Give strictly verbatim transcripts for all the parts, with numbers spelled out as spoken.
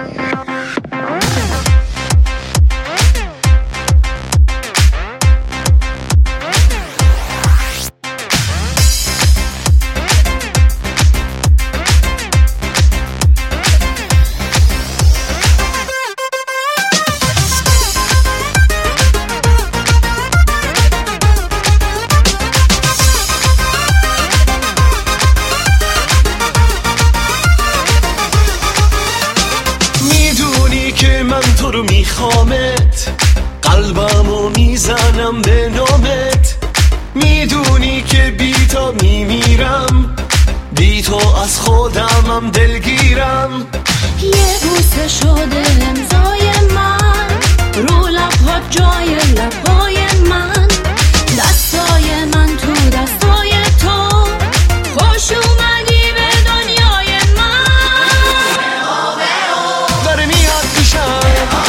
تو رو میخوامت، قلبمو میزنم به نامت. میدونی که بی تو میمیرم، بی تو از خودمم دلگیرم. یه بوسه شده امضای من، رو لب‌هات جای لب‌های من. دستای من تو دستای تو، خوش اومدی به دنیای من. داره میاد پیشم،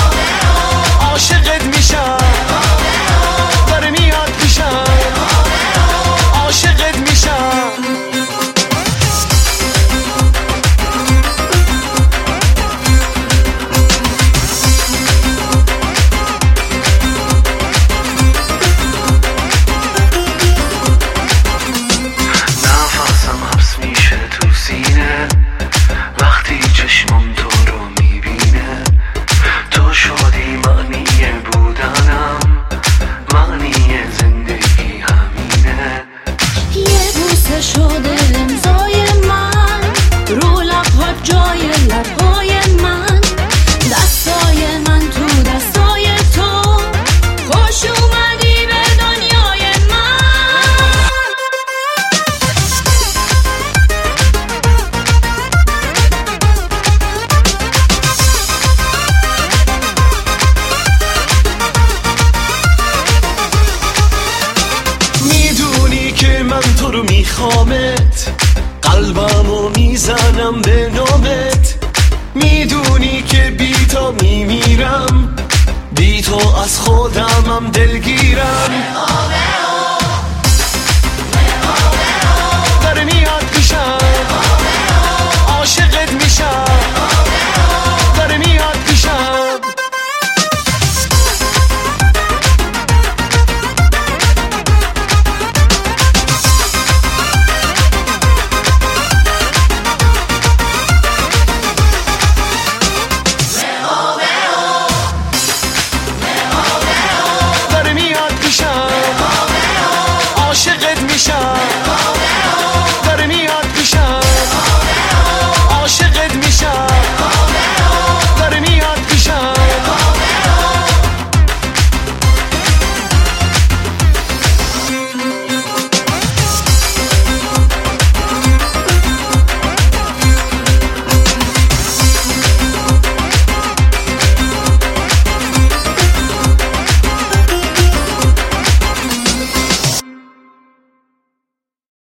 عاشقت میشم. داره میاد پیشم، عاشقت میشم. نفسم حبس میشه تو سینه وقتی چشمم تو رو میبینه. تو شدی معنی بودنم، معنی زندگی همینه. یه بوسه شده امضای من، رو لب‌هات جای لب‌های من. دستای من تو دستای تو، خوش اومدی به دنیای من. میدونی که من تو رو میخوامت، قلبمو میزنم به نامت. میدونی که بی تو میمیرم، بی تو از خودمم دلگیرم.